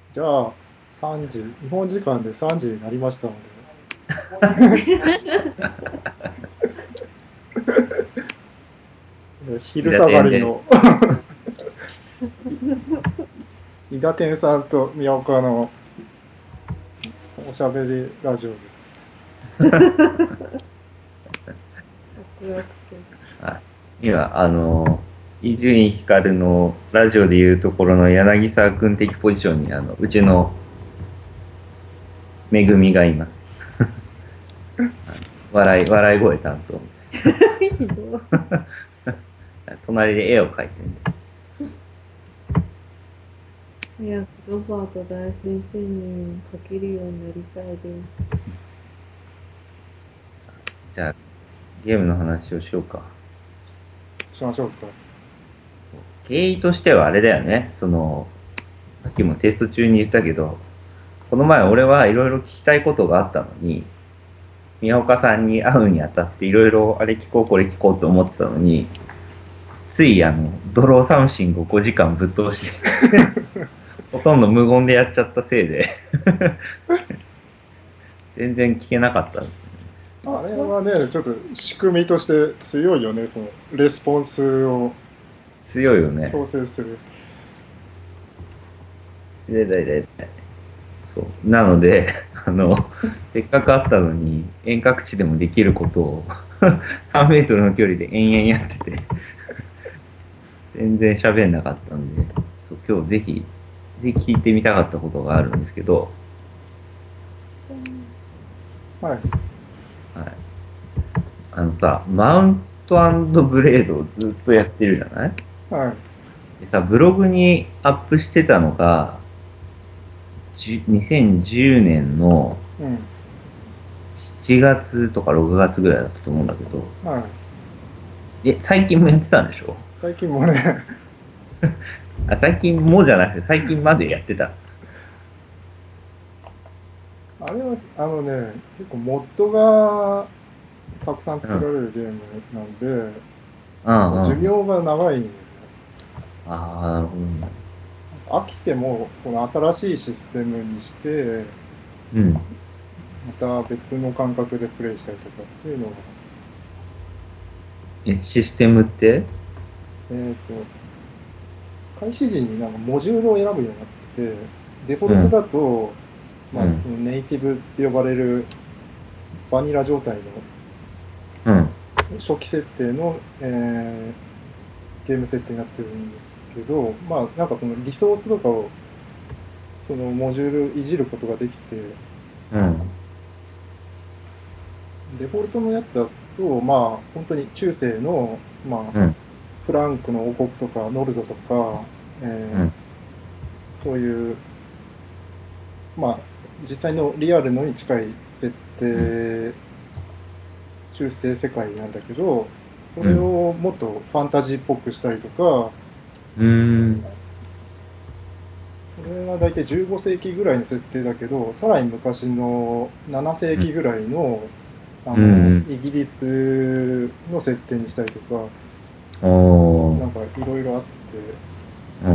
じゃあ、3時、日本時間で3時になりましたので、昼伊田下が天です。 りの伊田天さんと宮岡のおしゃべりラジオです。 あ、今、伊集院光のラジオでいうところの柳沢君的ポジションに、うちのめぐみがいます。笑い声担当みひどたいな。隣で絵を描いてるんで。 い。早くロバート大先生に書けるようになりたいです。 じゃあ、ゲームの話をしようか。 しましょうか。 経緯としてはあれだよね。さっきもテスト中に言ったけど、この前俺はいろいろ聞きたいことがあったのに、宮岡さんに会うにあたっていろいろあれ聞こうこれ聞こうと思ってたのに、ついドローサムシングを5時間ぶっ通してほとんど無言でやっちゃったせいで全然聞けなかった。 あれはね、ちょっと仕組みとして強いよね、このレスポンスを強いよね。 調整する。 でそう。なので、せっかく会ったのに遠隔地でもできることを3メートルの距離で延々やってて全然喋んなかったんで、そう、今日ぜひ聞いてみたかったことがあるんですけど、 はい。 はい。マウントブレードをずっとやってるじゃない？ はい。 でさ、ブログにアップしてたのが、2010年のうん。 7月とか6月ぐらいだったと思うんだけど、 はい。 最近もやってたんでしょ？ 最近もね、 あ、最近もじゃなくて、最近までやってた。 あれは、結構モッドがたくさんうん。 作られるゲームなので、 うんうんうん。 寿命が長いんですよ。 ああ、なるほどね。 飽きても、この新しいシステムにして、 うん。 また別の感覚でプレイしたりとかっていうのが、 システムって？ えっと、開始時になんかモジュールを選ぶようになってて、デフォうん。 ルトだと、まあ、 うん。 そのネイティブって呼ばれるバニラ状態のうん。 初期設定の、ゲーム設定になってるんですけど、まあ、なんかそのリソースとかをそのモジュールいじることができて、 うん。 デフォルトのやつだと、まあ、本当に中世の、まあ、 うん。 フランクの王国とか、ノルドとか、 うん。 そういう、まあ、実際のリアルのに近い設うん。 定、中世世界なんだけど、そうん。 れをもっとファンタジーっぽくしたりとか、 うーん。 それは大体15世紀ぐらいの設定だけど、さらに昔の7世紀ぐらいの、 うん。 イギリスの設定にしたりとか、 おー。 なんかいろいろあって、 うん。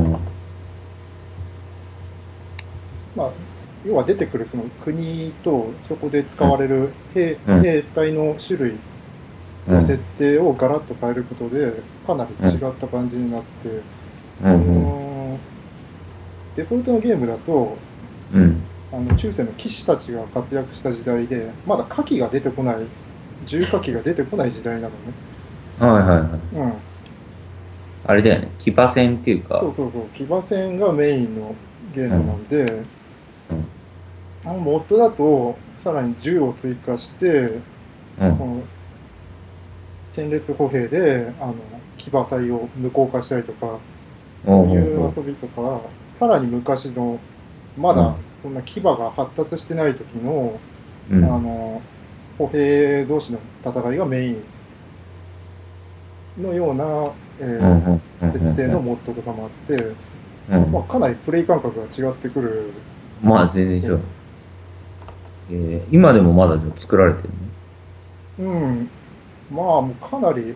まあ、要は出てくるその国とそこで使うん。 われるうん。 兵隊の種類うん。 の設定をガラッと変えることで、かなりうん。 違った感じになって、 うん。 そうん。 の、デフォルトのゲームだと、 うん。 中世の騎士たちが活躍した時代で、まだ火器が出てこない、重火器が出てこない時代なのね。 はいはいはい。 うん。 あれだよね。騎馬戦っていうか、 そうそうそう、騎馬戦がメインのゲームなうん。 んで、 うん。 モッドだと、さらに銃を追加して、 うん。 この戦列歩兵で、騎馬隊を無効化したりとか、そうおうほうほいう遊びとか、さらに昔の、まう。うん。 だそんな騎馬が発達してない時の、 うん。 あの、歩兵同士の戦いがメインのような、 うん。うん。うん。 設定うん。 のモッドとかもあって、 うん。 まあ、かなりプレイ感覚が違ってくるまあ、全然ゲーム。 違う。今でもまだ作られてるうん、まあ、もうかなり、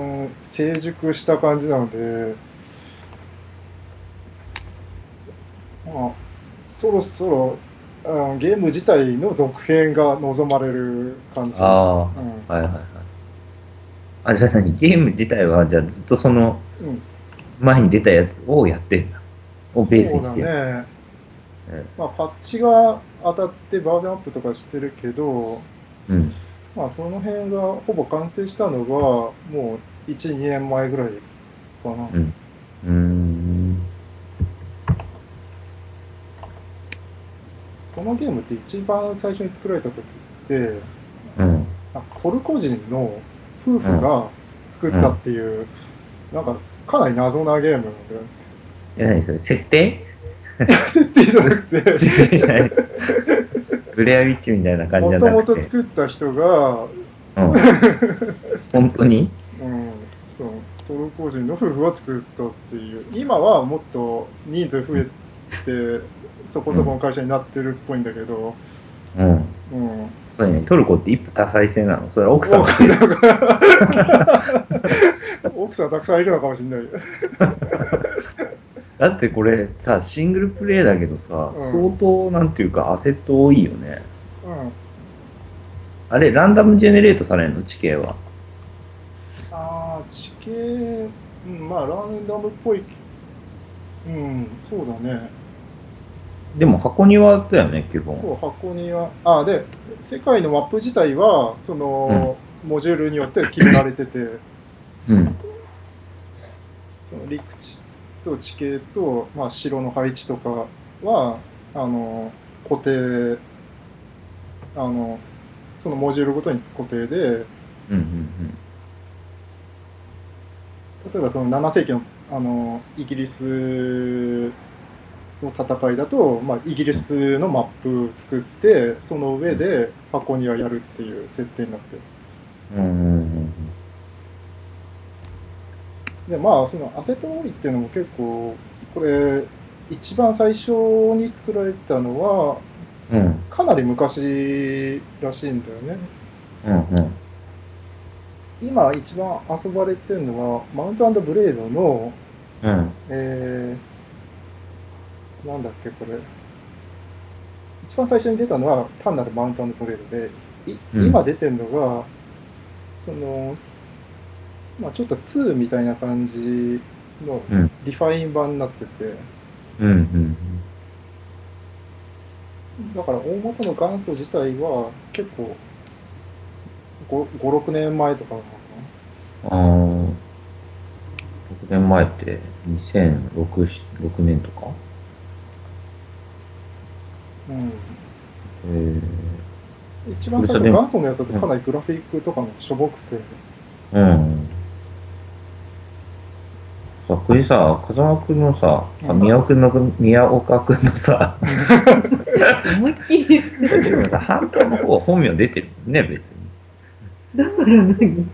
成熟した感じなので、 まあ、そろそろ、ゲーム自体の続編が望まれる感じ。 ああ、 うん。 はいはいはい。あ、じゃあ何ゲーム自体は、じゃあずっとそのうん。 前に出たやつをやってんだ。をベースそうだにしてんだ。 ね。 うん。 まあ、パッチが当たってバージョンアップとかしてるけど、 うんまあ、その辺がほぼ完成したのが、もう1、2年前ぐらいかな。 うん。うーん。 そのゲームって一番最初に作られた時って、 うん。 トルコ人の夫うん。 婦が作ったっていう、なんかかなり謎なゲームなんだよね。 何それ設定設定じゃなくて、 設定じゃない。ブレアウィッチみたいな感じじゃもともなくて。 と作った人が、 うん。本当にうん、そう、トルコ人の夫婦が作ったっていう、今はもっと人数増えて、そこそこの会社になってるっぽいんだけど、 うん。 うん、 そうね。トルコって一夫多妻制なのそれは奥さんわが来てる。 かんない奥さんたくさんいるのかもしれない。 だってこれさ、シングルプレイだけどさ、 うん、 相当なんていうかアセット多いよね。 うん。 あれ、ランダムジェネレートされるの地形は。 ああ、地形、うん、まあ、ランダムっぽい、うん、そうだね。 でも箱庭だよね、基本。 そう、箱庭、で、世界のマップ自体は、そうん。 の、モジュールによって決められてて、 うん。 その陸地と地形と、まあ、城の配置とかは、あの、固定、あの、そのモジュールごとに固定で、 うん。 例えばその7世紀の、イギリスの戦いだと、まあ、イギリスのマップ作って、その上で箱庭やるっていう設定になってる。 うん。うん。 で、まあ、そのアセット多いっていうのも結構、これ、一番最初に作られたのは、 うん。 かなり昔らしいんだよね。 うん。 今一番遊ばれてるのは、マウントブレードの、 うん。 なんだっけ、これ。一番最初に出たのは単なるマウントブレードで、 うん。 今出てるのが、その、まあ、ちょっと2みたいな感じのうん。 リファイン版になってて、 うん。 だから大元の元祖自体は結構5、6年前とかなのかああ、6年前って2006、6年とかな。うん。 えー、 一番最初これさ、でも、 元祖のやつだとうん。 かなりグラフィックとかもしょぼくて、 うん。さ、これさ、風間くんのさ、宮岡くんのさ、 思いっきり言ってる。 でもさ、半島の方は本名出てるもんね、別に。 だから何？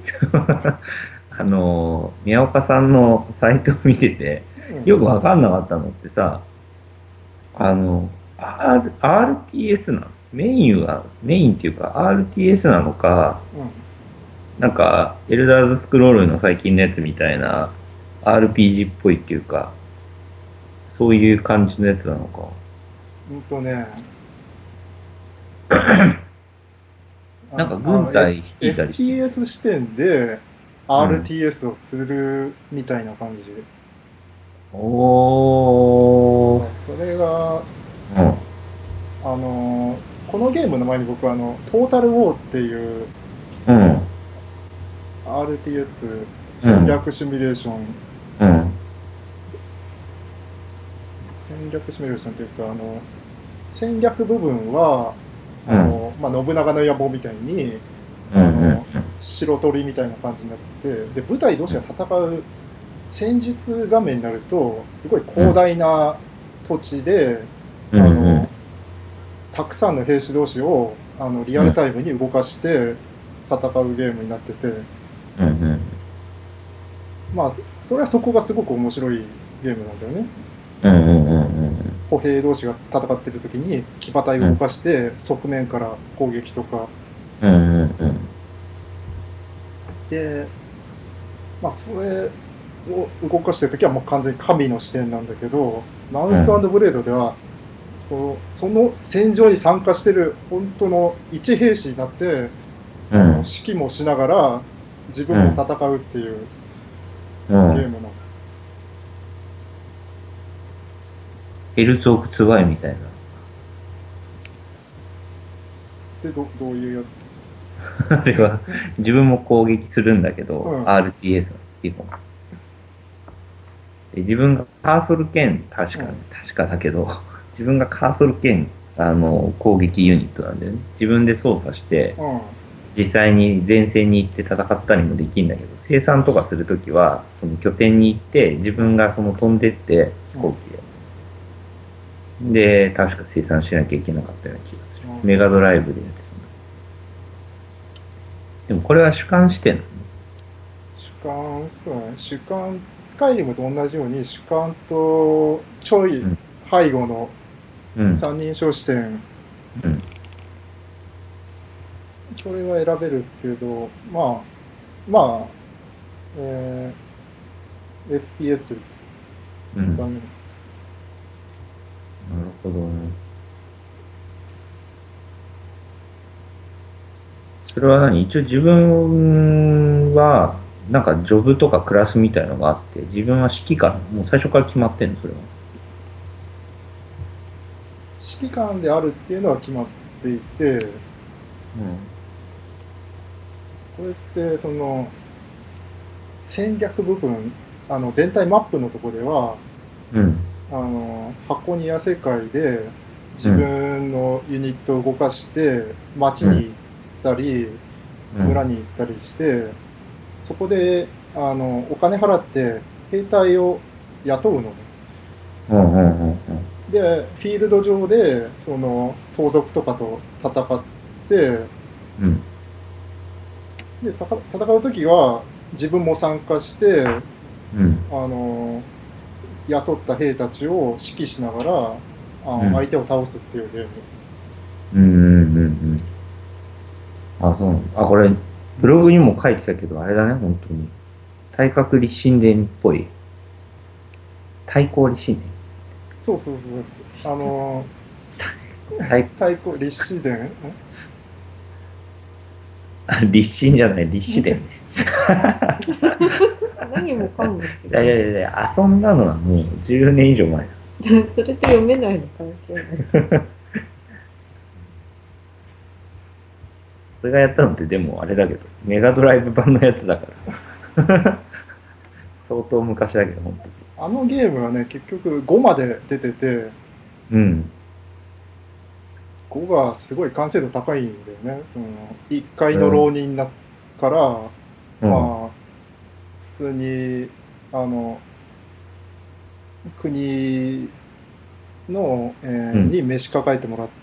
宮岡さんのサイトを見てて、 うん。 よくわかんなかったのってさ、RTS なのメインっていうか RTS なのか、 うん。 なんか、エルダーズスクロールの最近のやつみたいな RPG っぽいっていうか、そういう感じのやつなのか。 ね、 なんか軍隊率いたりしてる。 FPS 視点でうん。 RTS をするみたいな感じ。 おー。 まあ、それが、 うん。 このゲームの前に僕はトータルウォーっていううん。 RTS うん。 戦略シミュレーション、 うん。 戦略シミュレーションというか、戦略部分は、 うん。 まあ、信長の野望みたいに、 うん。 白鳥みたいな感じになってて、で、部隊同士が戦う戦術画面になると、すごいうん。 広大な土地で、 うん。うん。 たくさんの兵士同士をリアルタイムに動かして戦うゲームになってて、 うん。 まあ、それはそこがすごく面白いゲームなんだよね。 うん。 歩兵同士が戦ってる時に騎馬隊を動かして側面から攻撃とかうん。 で、まあ、それを動かしてるときはもう完全に神の視点なんだけど、マウント&ブレードでは、その戦場に参加してる本当の一兵士になって、 うん。 指揮もしながら自分も戦うっていううん。 ゲームなの。 ヘルツ・オブ・ツバイみたいな。 で、どういうやあれは、自分も攻撃するんだけど、 うん RTS の基本。で自分がカーソル兼、 うん確かだけど、自分がカーソル兼、攻撃ユニットなんだよね。自分で操作して、 うん実際に前線に行って戦ったりもできるんだけど、生産とかするときは、その拠点に行って、自分がその飛んでって、飛行機で。で、確か生産しなきゃいけなかったような気がする。 うんメガドライブでやってたんだ。でもこれは主観視点なのね。 主観、そうね、主観、スカイリムと同じように主観とちょいうん。 背後のうん。 三人称視点、 うん。 それは選べるけど、まあ、えFPS うん。 だね。 なるほどね。それは一応自分は、なんかジョブとかクラスみたいのがあって、自分は指揮官、もう最初から決まってんの、それは。 指揮官であるっていうのは決まっていて、これってその戦略部分、全体マップのところでは、 うん。 箱庭世界で自うん。 分のユニットを動かして町うん。 に行ったりうん。 村に行ったりして、そこでお金払って兵隊を雇うのね。 うん。うん。うん。 でフィールド上でその盗賊とかと戦って、 うん。 で戦う時は自分も参加して、 うん。 あの雇った兵たちを指揮しながらうん。 相手を倒すっていうゲーム。 うん。うん。うん。あ、そうなんだ。あ、これ、ブログにも書いてたけど、あれだね、本当に。対角立神伝っぽい。対抗立神伝。 そうそうそう。 対、 太鼓立志伝あ、立神じゃない、立志伝ね。 何もかも違いやいやう。 いや、遊んだのはもう10年以上前だ。 それと読めないの関係ない。 それがやったのってでもあれだけど、メガドライブ版のやつだから。相当昔だけど、本当に。 あのゲームはね、結局5まで出てて、 うん。 5がすごい完成度高いんだよね。その1階のうん。 浪人から、 うん。 まあ、普通に、あの、国の、 うん。 に召し抱えてもらって、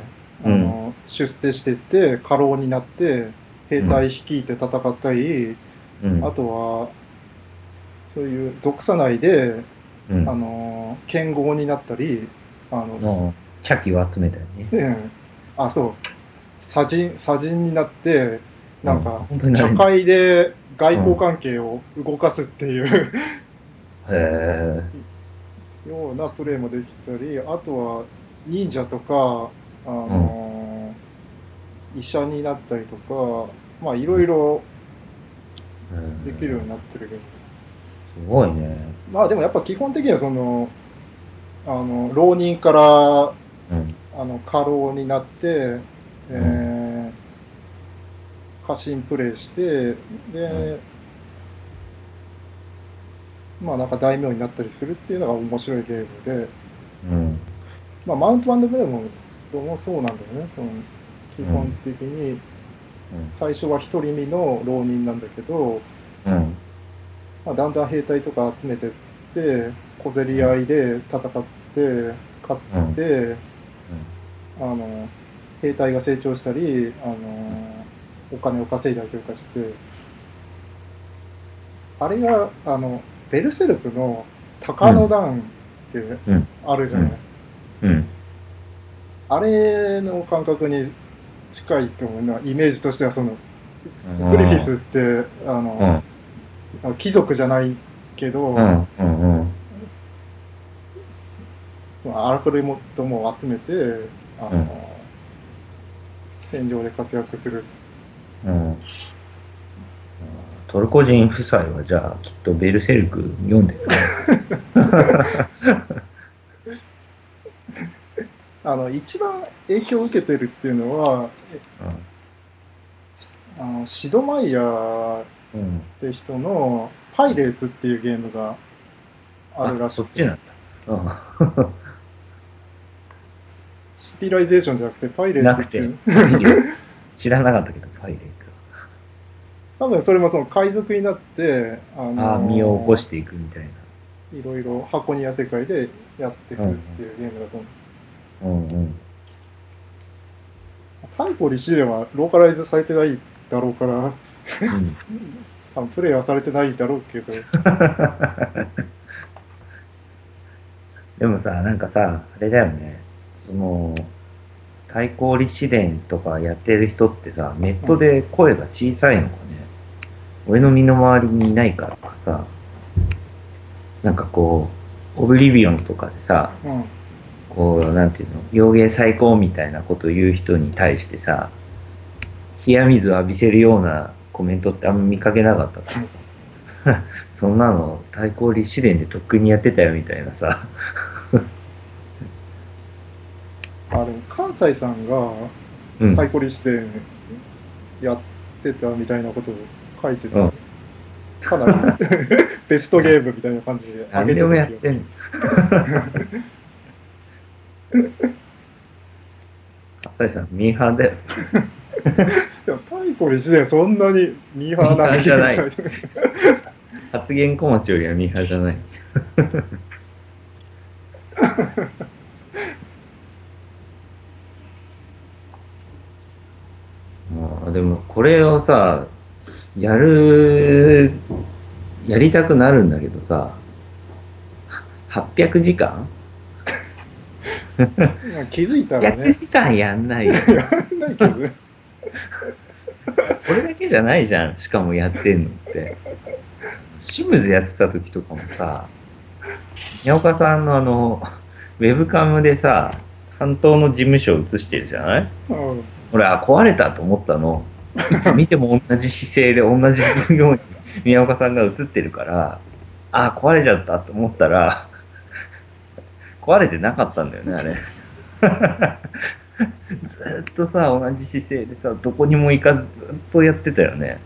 うん。 出世していって、家老になって、兵うん。 隊率いて戦ったり、 うん。 あとは、そういう属さないで、 うん。 剣豪になったり、あの、 もう、茶器を集めたよね。 ね、そう、砂人になって、 うん。 なんか、 本当になれんだ。 茶会で外うん。 交関係を動かすっていうへえ。 ようなプレーもできたり、あとは忍者とか、 うん。 医者になったりとか、まあいろいろへできるようにえ。 なってるけど、 すごいね。 まあでもやっぱ基本的にはその、浪人からうん。 過労になって、 うん。 え過信プレイして、 うん。 で、まあなんか大名になったりするっていうのが面白いゲームで、 うん。 まあマウントブレーもどうもそうなんだよね。その基うん。 本的にうん。 最初は独り身の浪人なんだけど、 うん。 まあ、だんだん兵隊とか集めてって、小競り合いで戦って、勝っうん。 て、あの、兵隊が成長したり、お金を稼いだりとかして、あれが、ベルセルクの鷹のうん。 段ってうん。 あるじゃない。 うん。うん。 あれの感覚に近いと思うのは、イメージとしては、その、 うん。 グリフィスって、 うん。 貴族じゃないけど、 うんうんアルコルモットも集めてうん戦場で活躍する。 うん。トルコ人夫妻はじゃあきっとベルセルク読んでるね。 一番影響を受けてるっていうのはシドマイヤーっうんうん。 て人の「パイレーツ」っていうゲームがあるらしくて、 そっちなんだ。 シビライゼーションじゃなくてパイレーなくてツっていう、 パイレーツ知らなかったけどパイレーツ多分それもその海賊になっては。身を起こしていくみたいな。 いろいろ箱庭世界でやっていくっていうゲームだと思う。 うんうん。 太鼓利子ではローカライズされてないだろうからうん多分プレイはされてないだろうけどでもさ、なんかさ、あれだよね。その、対抗立志伝とかやってる人ってさ、ネットで声が小さいのかね。俺の身の回りにいないからかさ、なんかこう、オブリビオンとかでさ、 うんこう、なんていうの、洋芸最高みたいなことを言う人に対してさ、冷や水を浴びせるようなコメントってあんま見かけなかったから。そんなの対抗立志伝でとっくにやってたよみたいなさ。 でも関西さんがうん。 太鼓利子でやってたみたいなことを書いてて、 うんかなりベストゲームみたいな感じで上げて何でもやた気がする。 ってんの。関西さん、ミーハーだよ。 でも太鼓利子でそんなにミーハーなミーハーじゃないゲームじゃない発言小町よりはミーハーじゃない。でもこれをさ、やりたくなるんだけどさ、800時間気づいたら ?800 ね時間やんないよ。 やんないけどねこれだけじゃないじゃん。しかもやってんのって。シムズやってた時とかもさ、宮岡さんのウェブカムでさ、担当の事務所を映してるじゃない？ うん俺、壊れたと思ったの。いつ見ても同じ姿勢で同じように宮岡さんが映ってるから、壊れちゃったと思ったら、壊れてなかったんだよね、あれ。ずーっとさ、同じ姿勢でさ、どこにも行かずずっとやってたよね。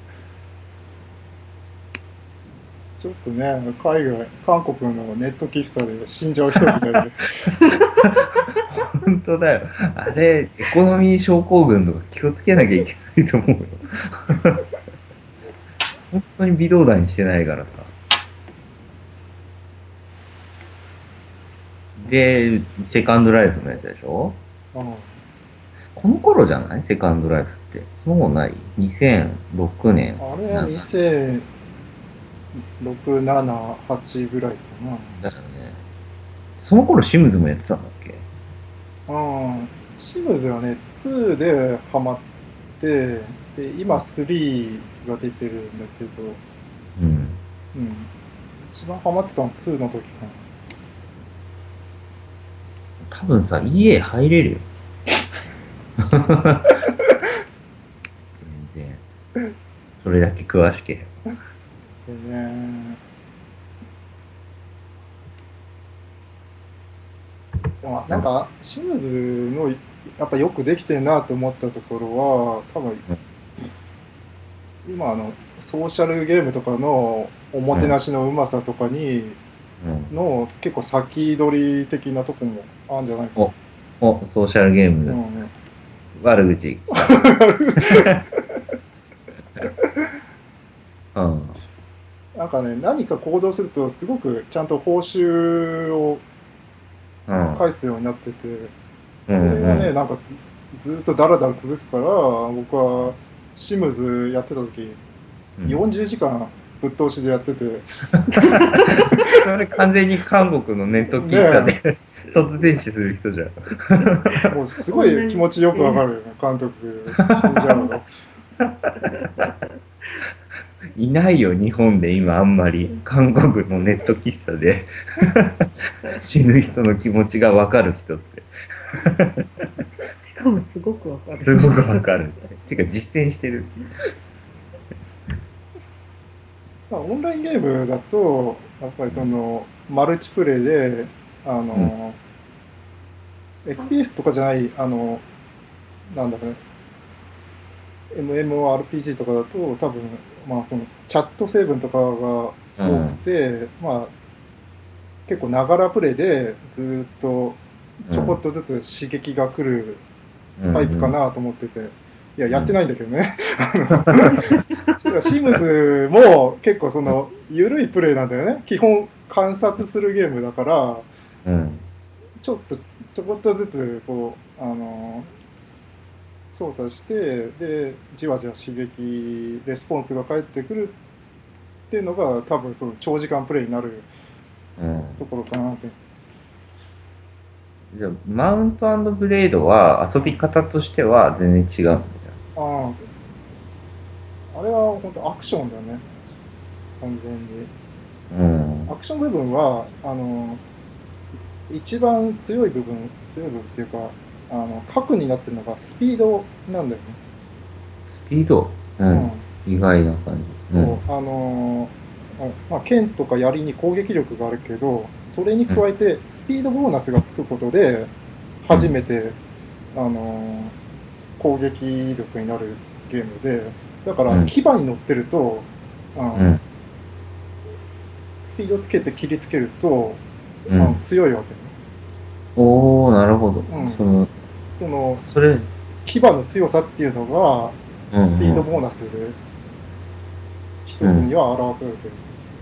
ちょっとね韓国のネット喫茶で死んじゃう人みたいで本当だよ。あれ、エコノミー症候群とか気をつけなきゃいけないと思うよ。本当に微動だにしてないからさ。で、セカンドライフのやつでしょ？ うんこの頃じゃないセカンドライフって。そうない ?2006 年。 あれは2006、7、8ぐらいかだよね。その頃シムズもやってたんだっけ？ な。シムズはね、2でハマって、で今3が出てるんだけど、 うん。 うん、一番ハマってたのは2の時か多分さ、EA 入れるよ。全然。それだけ詳しければ。 な。でね、なんかシムズのやっぱよくできてるなと思ったところは多分今ソーシャルゲームとかのおもてなしのうまさとかにうん。 の結構先取り的なとこもあるんじゃないかな。 ソーシャルゲーム、 うん悪口。うん。 なんかね、何か行動するとすごくちゃんと報酬をうん。 返すようになってて、 うんそれがね、 うんなんかずっとダラダラ続くから、僕はシムズやってた時、 うん 40時間ぶっ通しでやってて、 それ完全に韓国のネット喫茶で突然死する人じゃん。 もうすごい気持ちよくわかるよね、監督死んじゃうの。 いないよ、日本で今あんまり。韓国のネット喫茶で死ぬ人の気持ちがわかる人って。 しかもすごくわかる。 すごくわかる。てか実践してる。 まあ、オンラインゲームだと、やっぱりその、マルチプレイで、FPS とかじゃない、なんだろうね、MMORPG とかだと、多分、まあ、その、チャット成分とかが多くて、まあ、結構ながらプレイでずっとちょこっとずつ刺激が来るタイプかなと思ってて、いや、やってないんだけどね。シムズも結構その、緩いプレイなんだよね。基本観察するゲームだから、ちょこっとずつ、こう、操作して、で、じわじわ刺激、レスポンスが返ってくるっていうのが、多分その長時間プレイになるところかなって。 じゃあ、マウント&ブレードは遊び方としては全然違うんだよ。 あれは本当アクションだよね。完全に。アクション部分は、一番強い部分っていうか、核になってるのがスピードなんだよね。 スピード、意外な感じ。 そう、まあ、剣とか槍に攻撃力があるけど、それに加えてスピードボーナスがつくことで、初めて、攻撃力になるゲームで、だから牙に乗ってると、スピードつけて切りつけると、強いわけね。 おー、なるほど。それ牙の強さっていうのが、スピードボーナスで一つには表されてる。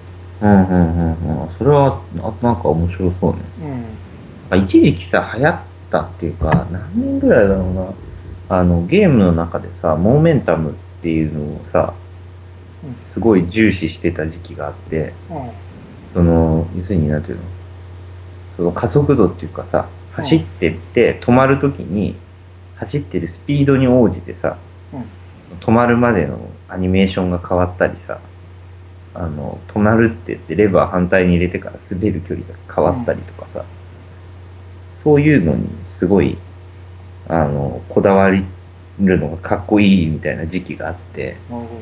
それはなんか面白そうね。一時期さ、流行ったっていうか、何年ぐらいだろうな。ゲームの中でさ、モーメンタムっていうのをさ、すごい重視してた時期があって、要するになんていうの、その加速度っていうかさ、走ってって止まるときに、走ってるスピードに応じてさ、止まるまでのアニメーションが変わったりさ、止まるって言ってレバー反対に入れてから滑る距離が変わったりとかさ、そういうのにすごい、こだわるのがかっこいいみたいな時期があって、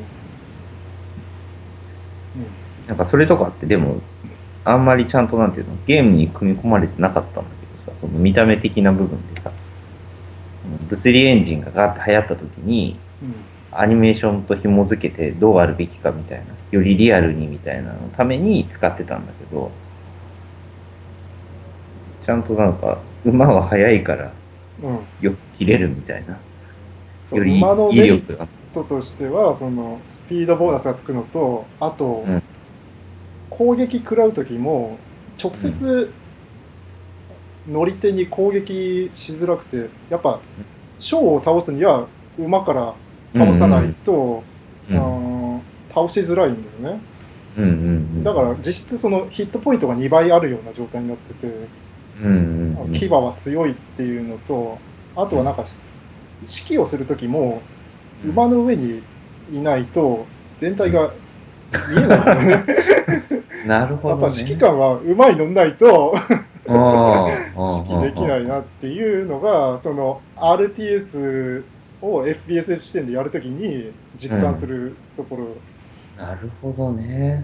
なんかそれとかってでも、あんまりちゃんとなんていうの、ゲームに組み込まれてなかったんだけどさ、その見た目的な部分でさ、物理エンジンがガーって流行った時に、アニメーションと紐づけてどうあるべきかみたいな、よりリアルにみたいなのために使ってたんだけど、ちゃんとなんか、馬は速いからよく切れるみたいな。 より馬のメリットとしては、そのスピードボーナスがつくのと、あと、攻撃食らう時も直接乗り手に攻撃しづらくて、やっぱ将を倒すには馬から倒さないと、倒しづらいんだよね。だから実質そのヒットポイントが2倍あるような状態になってて、牙は強いっていうのと、あとはなんか指揮をする時も馬の上にいないと全体が見えないんだよね。 なるほど、ね。 やっぱ指揮官は馬に乗んないと指揮できないなっていうのが、その RTS を FPS 視点でやるときに実感するところ。 なるほどね。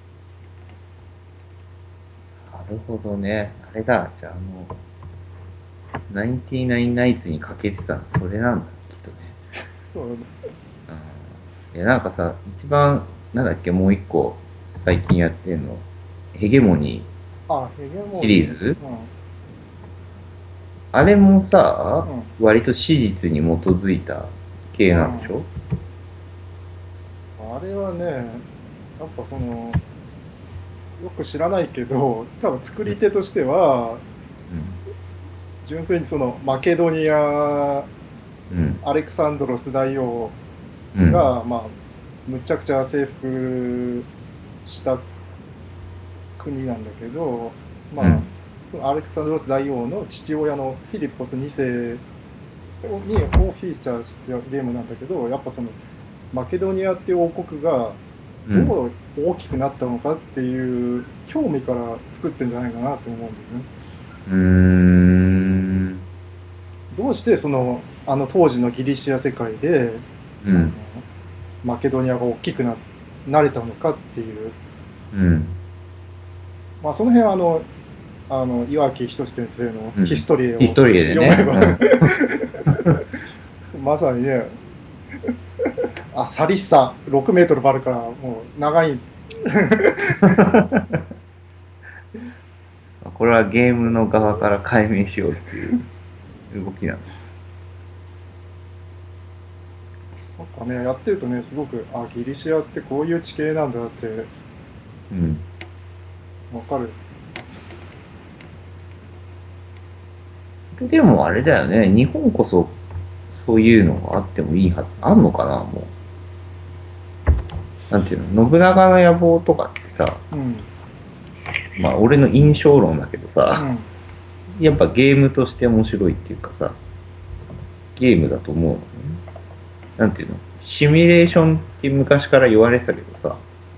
なるほどね。あれだ、じゃあナインティナインナイツにかけてたのそれなんだ、きっとね。 そういや、なんかさ、一番、なんだっけ、もう一個、最近やってんの、ヘゲモニーシリーズ、あれもさ、割と史実に基づいた系なんでしょ？ あれはね、やっぱその、よく知らないけど、多分作り手としては、純粋にそのマケドニア、アレクサンドロス大王が、まあ、むちゃくちゃ征服した国なんだけど、まあ、そのアレクサンドロス大王の父親のフィリッポス2世をフィーチャーしたゲームなんだけど、やっぱそのマケドニアっていう王国がどう大きくなったのかっていう興味から作ってんじゃないかなと思うんだよね。どうして当時のギリシア世界で、マケドニアが大きくなれたのかっていう、まあその辺は岩城仁先生のヒストリエを読めば、まさにね、サリッサ6メートルもあるからもう長い。 これはゲームの側から解明しようっていう動きなんです。 なんかね、やってるとね、すごくギリシアってこういう地形なんだってわかる。 でもあれだよね、日本こそそういうのがあってもいいはず。あんのかな、もう。なんていうの、信長の野望とかってさ、まあ俺の印象論だけどさ、やっぱゲームとして面白いっていうかさ、ゲームだと思うのね。なんていうの、シミュレーションって昔から言われてたけどさ、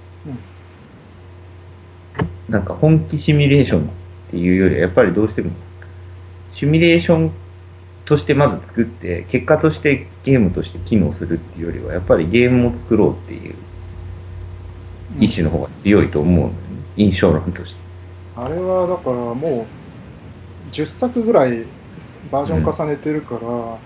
なんか本気シミュレーションっていうよりはやっぱりどうしてもシミュレーションとしてまず作って結果としてゲームとして機能するっていうよりはやっぱりゲームを作ろうっていう意志の方が強いと思うんだよね、印象論として。 あれはだからもう10作ぐらいバージョン重ねてるから、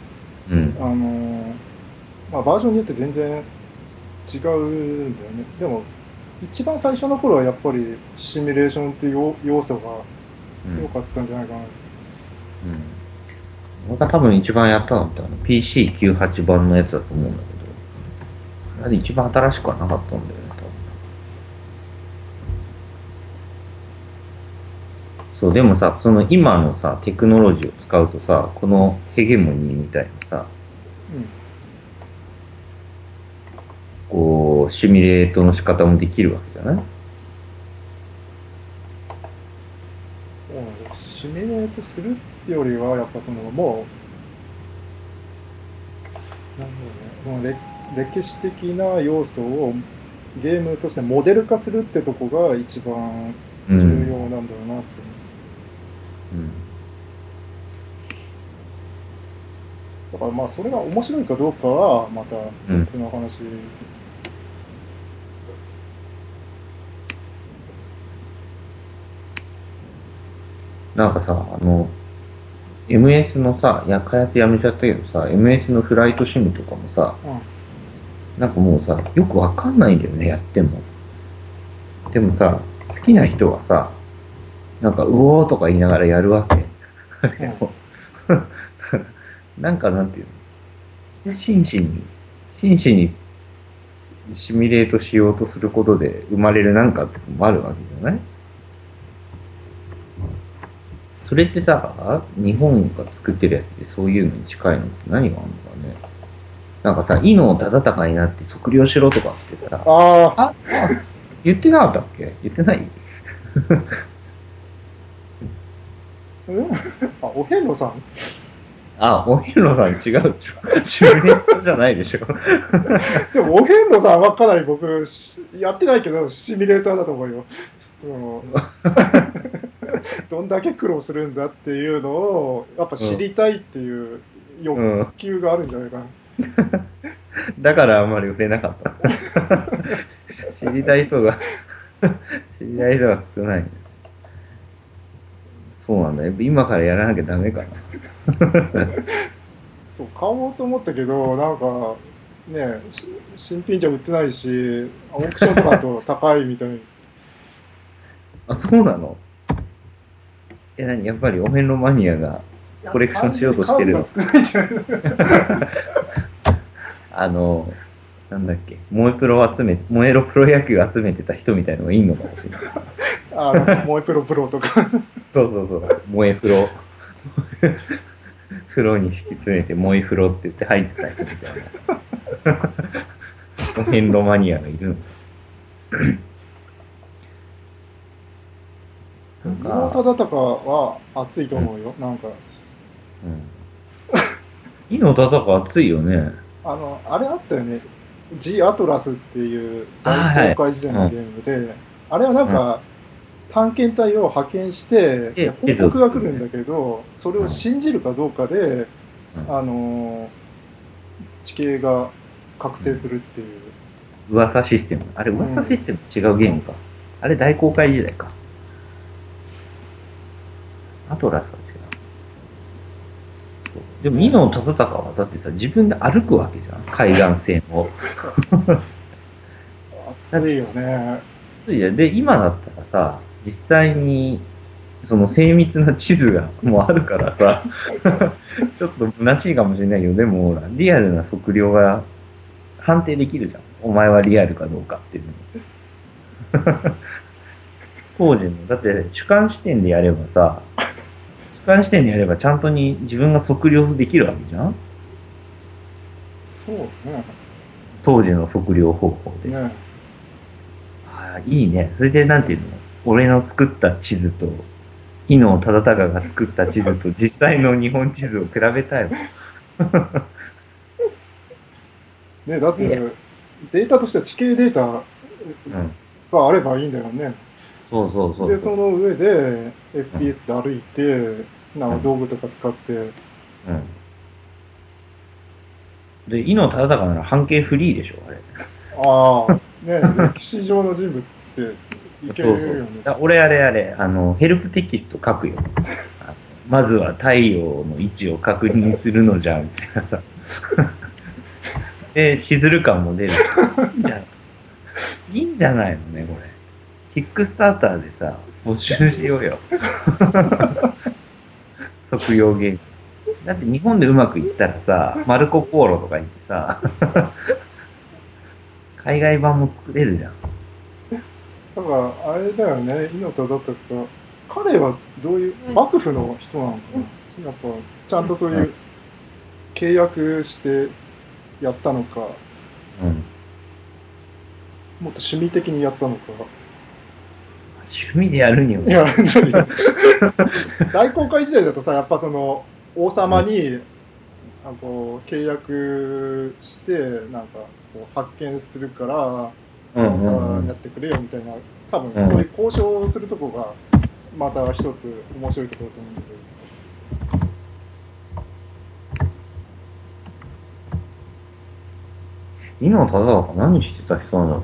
まあ、バージョンによって全然違うんだよね。でも一番最初の頃はやっぱりシミュレーションっていう要素が強かったんじゃないかなって。 僕が多分一番やったのってPC98 版のやつだと思うんだけど、あれ一番新しくはなかったんだよね、多分。そう、でもさ、その今のさ、テクノロジーを使うとさ、このヘゲモニーみたいなさ、こう、シミュレートの仕方もできるわけじゃない？ シミュレートするってよりは、やっぱもう、なんだろうね、もう歴史的な要素をゲームとしてモデル化するってとこが一番重要なんだろうなって。だからまあそれが面白いかどうかはまた別の話。 なんかさ、MS のさ、開発やめちゃったけどさ、MS のフライトシムとかもさ、なんかもうさ、よくわかんないんだよね、やっても。でもさ、好きな人はさ、なんか、うおーとか言いながらやるわけ。なんかなんていうの、真摯にシミュレートしようとすることで生まれるなんかってのもあるわけじゃない？それってさ、日本が作ってるやつでそういうのに近いのって何があるのかね。なんかさ、伊能忠敬になって測量しろとかってさ、言ってなかったっけ？言ってない？ お遍路さん？ お遍路さん違うでしょ。シミュレートじゃないでしょ。 でもお遍路さんはかなり僕やってないけどシミュレーターだと思うよ。どんだけ苦労するんだっていうのをやっぱ知りたいっていう欲求があるんじゃないかな。 だからあんまり売れなかった。知りたい人が少ない。そうなんだよ。今からやらなきゃダメかな。 そう、買おうと思ったけど、なんかね、新品じゃ売ってないし、オークションとかだと高いみたい。 そうなの？何やっぱりお遍路マニアがコレクションしようとしてるの？ 数が少ないじゃん。 なんだっけ、萌えロプロ野球集めてた人みたいのがいんのかもしれない。 萌えプロとか。 そう、萌えプロ。風呂に敷き詰めて萌え風呂って言って入ってた人みたいな。お遍路マニアがいるの。 伊能忠敬は熱いと思うよ、なんか。 伊能忠敬熱いよね。 あれあったよね。 ジ・アトラスっていうあ大公開時代のゲームで、あれはなんか、探検隊を派遣してで報告が来るんだけど、それを信じるかどうかで、 うん地形が確定するっていう。 噂システム。あれ、噂システム違うゲームか。あれ、大公開時代か。アトラスは違う。でも、イノタタタカはだってさ、自分で歩くわけじゃん。海岸線を。 暑いよね。 暑いじゃん。で、今だったらさ、実際に、その精密な地図がもうあるからさ、ちょっと虚しいかもしれないけど、でもほら、リアルな測量が判定できるじゃん。お前はリアルかどうかっていうの。当時の、だって主観視点でやればさ、主観視点でやればちゃんとに自分が測量できるわけじゃん。 そうね。 当時の測量方法で。 ね。 ああ、いいね。それでなんていうの、俺の作った地図と、伊能忠敬が作った地図と実際の日本地図を比べたいわ。 ね、だってデータとしては地形データうん。 があればいいんだよね。 そうそうそう。 で、その上で FPS で歩いて、なんか道具とか使って、 うん。で、伊能忠敬なら半径フリーでしょ、あれ。 ああ、ね、歴史上の人物っていけるよね。 俺あれ、ヘルプテキスト書くよ。まずは太陽の位置を確認するのじゃ、みたいなさ。で、しずる感も出る。いいんじゃないのね、これ。キックスターターでさ、募集しようよ。測量ゲーム。だって日本でうまくいったらさ、マルコ・ポーロとか言ってさ、海外版も作れるじゃん。 だからあれだよね、猪田だったか、彼はどういう幕府の人なのかな、やっぱちゃんとそういう契約してやったのか、 うん。 もっと趣味的にやったのか。 趣味でやるには。 いや、大航海時代だとさ、やっぱその王様に、こう契約してなんかこう発見するからそのさ、やってくれよみたいな、多分そういう交渉をするとこがまた一つ面白いところだと思うんだけど。 伊能忠敬何してた人なんだろ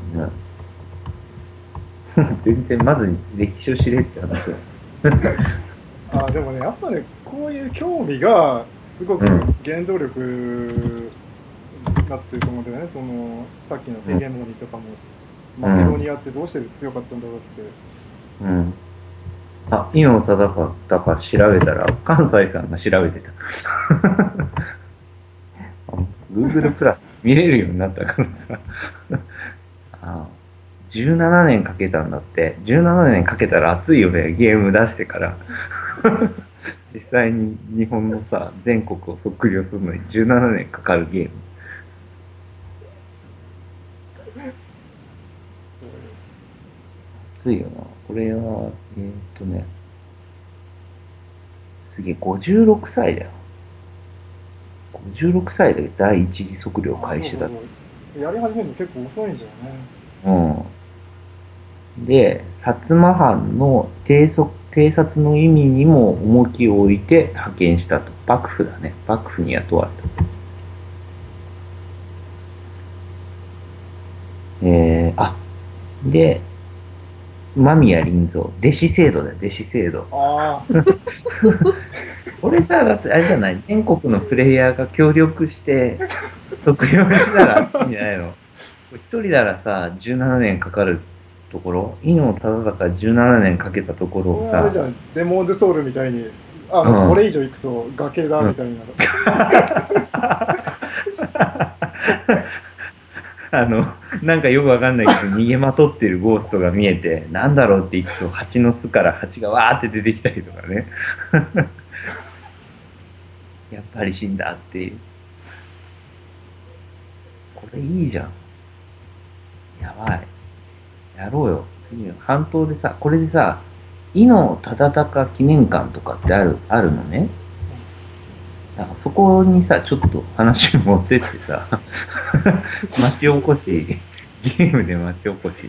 うね。全然まず歴史を知れって話だ。 でもね、やっぱね、こういう興味がすごく原動力になってると思うんだよね。そのさっきのヘゲモニーとかも、マケドニアってどうして強かったんだろうって。 うん。あ、伊能忠敬だから調べたら、関西さんが調べてた。Google プラス見れるようになったからさ。17年かけたんだって。17年かけたら熱いよね、ゲーム出してから。実際に日本のさ、全国を測量するのに17年かかるゲーム。熱いよな。これは、すげえ、56歳だよ。56歳で第一次測量開始だった。 やり始めるの結構遅いんだよね。 うん。で、薩摩藩の偵察の意味にも重きを置いて派遣したと。幕府だね。幕府に雇われた。で、間宮林蔵。弟子制度だよ、弟子制度。俺さ、だってあれじゃない、全国のプレイヤーが協力して測量したらいいんじゃないの。一人ならさ、17年かかるところ、伊能忠敬17年かけたところをさ、 あれじゃん、デモンズソウルみたいに、これ以上行くと崖だみたいな。 なんかよくわかんないけど、逃げまとってるゴーストが見えて、なんだろうって行くと、蜂の巣から蜂がわーって出てきたりとかね。やっぱり死んだっていう。これいいじゃん。やばい。やろうよ。次の半島でさ、これでさ、伊能忠敬記念館とかってあるのね。 なんかそこにさ、ちょっと話持ってってさ、町おこし、ゲームで町おこし。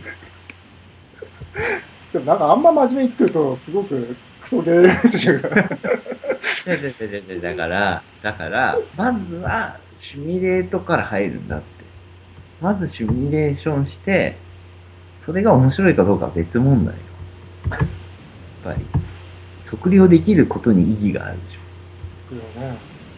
でもなんかあんま真面目に作ると、すごくクソゲー集が。 だから、まずはシミュレートから入るんだって。まずシミュレーションして、それが面白いかどうかは別問題よ。やっぱり。測量できることに意義があるでしょ。 よね。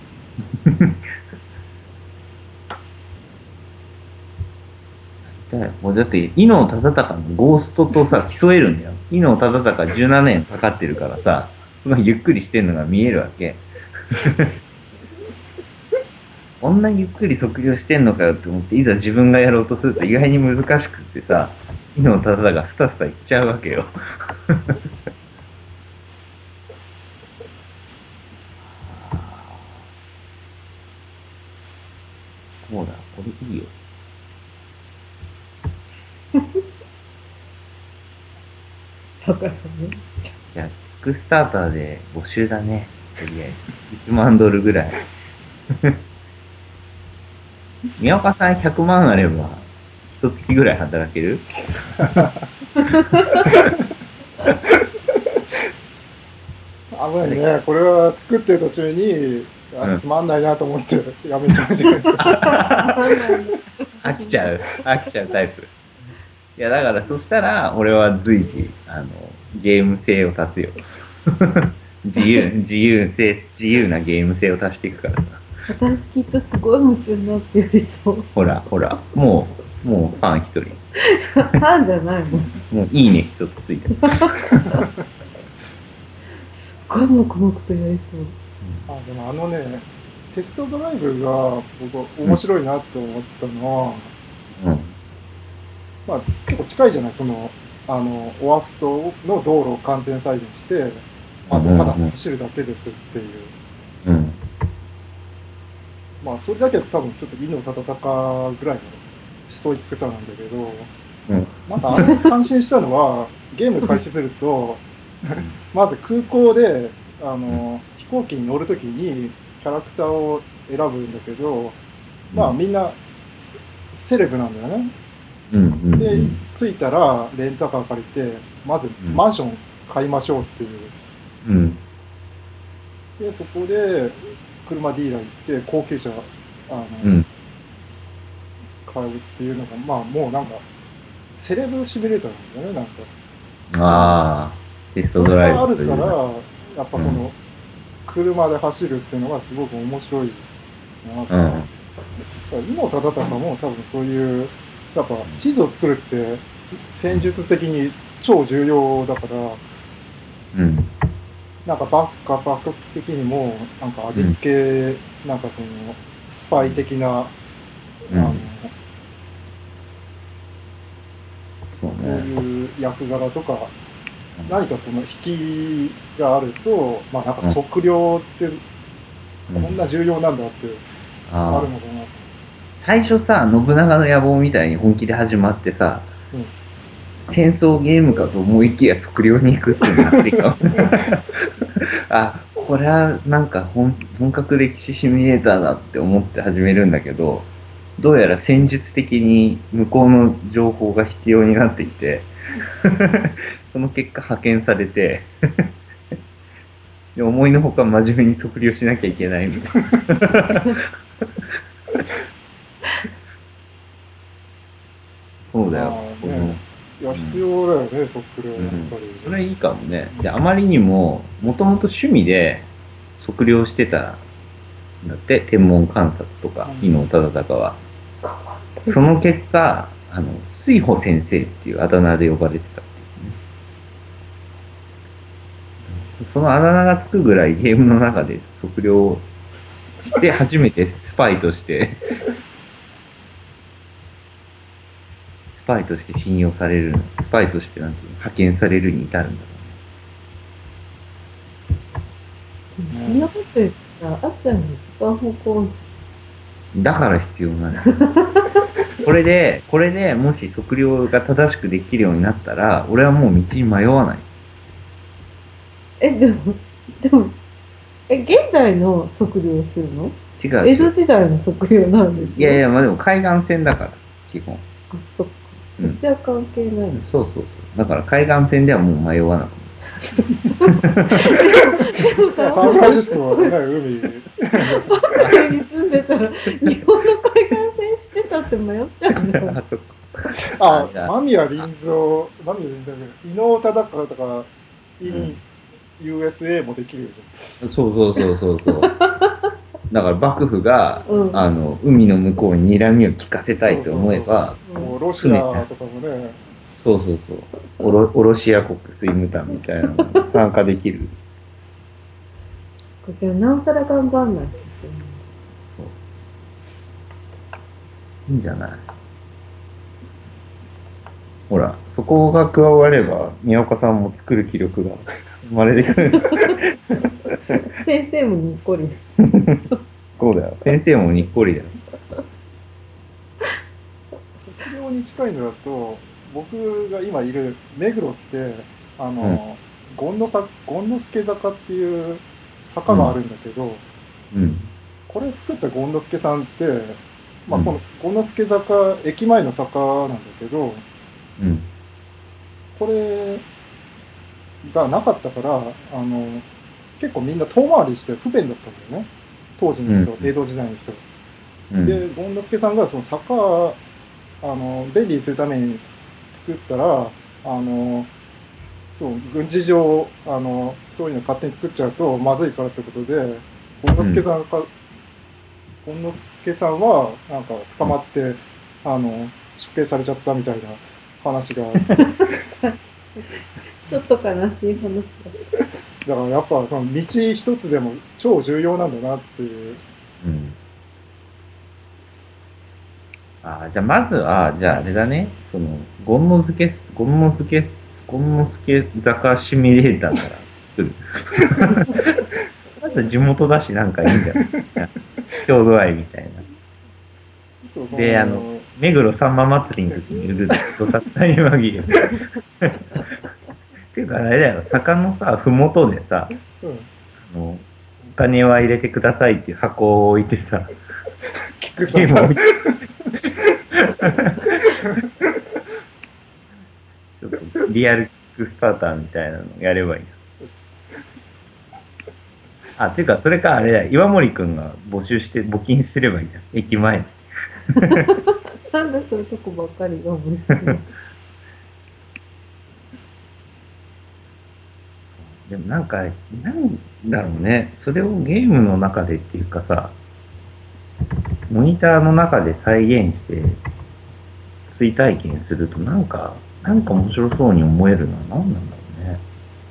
もうだって、伊能忠敬のゴーストとさ、競えるんだよ。伊能忠敬17年かかってるからさ、すごいゆっくりしてんのが見えるわけ。こんなゆっくり測量してんのかよって思って、いざ自分がやろうとすると意外に難しくってさ、伊能忠敬がスタスタいっちゃうわけよ。そうだ、これいいよ。 だからね。 じゃあ、キックスターターで募集だね。とりあえず。1万ドルぐらい。宮岡さん100万あれば、一月ぐらい働ける？ 危ないね。これは作ってる途中に、つまんないなと思ってやめちゃうんじゃないですか。 飽きちゃうタイプ。いや、だからそしたら、俺は随時、ゲーム性を足すよ。自由なゲーム性を足していくからさ。 私きっとすごい夢中になってやりそう。 ほら、もうファン一人。 ファンじゃないもん。 もういいね一つついてる。 すっごい黙々とやりそう。 でもテストドライブが僕面白いなと思ったのは、まあ結構近いじゃない、オアフ島の道路を完全再現して、ただ走るだけですっていう。まあそれだけ多分ちょっと伊能忠敬ぐらいのストイックさなんだけど、なんかれ感心したのは、ゲーム開始すると、まず空港で飛行機に乗るときにキャラクターを選ぶんだけど、まあみんなセレブなんだよね。で、着いたらレンタカー借りて、まずマンション買いましょうっていう。で、そこで車ディーラー行って高級車買うっていうのが、まあもうなんかセレブシミュレーターなんだよね、なんか。 ああ、テストドライブ。 それがあるから、やっぱ車で走るっていうのがすごく面白いなと。伊能忠敬も多分そういう、やっぱ地図を作るって戦術的に超重要だから、なんかバック的にも、なんか味付け、なんかスパイ的な、そういう役柄とか、何か引きがあると、まあなんか測量ってこんな重要なんだってあるのかな。 最初さ、信長の野望みたいに本気で始まってさ、戦争ゲームかと思いきや測量に行くってなってかあ、これはなんか本格歴史シミュレーターだって思って始めるんだけど、どうやら戦術的に向こうの情報が必要になってきてその結果派遣されてで思いのほか真面目に測量しなきゃいけないみたいなそうだよ。 いや、必要だよね、測量やっぱり。 それいいかもね。で、あまりにも、もともと趣味で測量してたんだって、天文観察とか、伊能忠敬は。その結果、水穂先生っていうあだ名で呼ばれてたっていうね。そのあだ名がつくぐらいゲームの中で測量して初めてスパイとして信用される、スパイとしてなんていうの、派遣されるに至るんだろうね。そんなこと言ったら、あっちゃんが一番方向だから必要なの。これでもし測量が正しくできるようになったら、俺はもう道に迷わない。 でも、 現代の測量をするの？ 違う。 江戸時代の測量なんですいやいや、まあでも海岸線だから、基本。 あ、そっか。 うんそっちは関係ないの。 そうそうそう。だから海岸線ではもう迷わなくなる。 でもさ、 サンフランシスコはね、海。 海に住んでたら、日本の海岸線してたって迷っちゃうじゃん。 あ、そっか。 あじゃ、あ間宮林三、間宮林三だけど、伊能忠敬とか、in USA もできるよじそうそうそうそうそう。だから幕府が、 うん海の向こうに睨みを利かせたいと思えば、 ゃん。もうロシアとかもね、 そうそうそう。オロシア国スイムタンみたいなのに参加できる。 じゃあ、なおさら頑張んないといいいんじゃない？ほら、そこが加われば、宮岡さんも作る気力が生まれてくる。 けない。先生もにっこり。 そうだよ。先生もにっこりだよ。 測量に近いのだと、僕が今いる目黒って、権之助坂っていう坂があるんだけど、 うん。 これ作った権之助さんって、まあ、 うんこの権之助坂、駅前の坂なんだけど、 うん。 これがなかったから、結構みんな遠回りして不便だったんだよね。当時の人、 うん江戸時代の人。 うん。 で、権之助さんがその坂、便利にするために作ったら、そう、軍事上、そういうの勝手に作っちゃうとまずいからってことで、権之助さんは、なんか捕まって、出兵されちゃったみたいな話があって。 ちょっと悲しい話だからやっぱその道一つでも超重要なんだなっていう。 うんあ、じゃあまずは、じゃああれだね、その、ゴンノスケ坂シミュレーターから作る。まず地元だしなんかいいんじゃない郷土愛みたいな。 そうそう。 で、目黒さんま祭りの時に売るとさつまい紛れ。っていうかあれだよ、坂のさ、ふもとでさ、 うん、 お金は入れてくださいっていう箱を置いてさ、 菊さんがゲーム置いてちょっとリアルキックスターターみたいなのやればいいじゃん。あ、ていうかそれかあれだよ、岩森くんが募集して募金すればいいじゃん、駅前で。 なんでそういうとこばっかりが思いでもなんか、なんだろうね、それをゲームの中でっていうかさ、モニターの中で再現して追体験するとなんか面白そうに思えるのは何なんだろうね。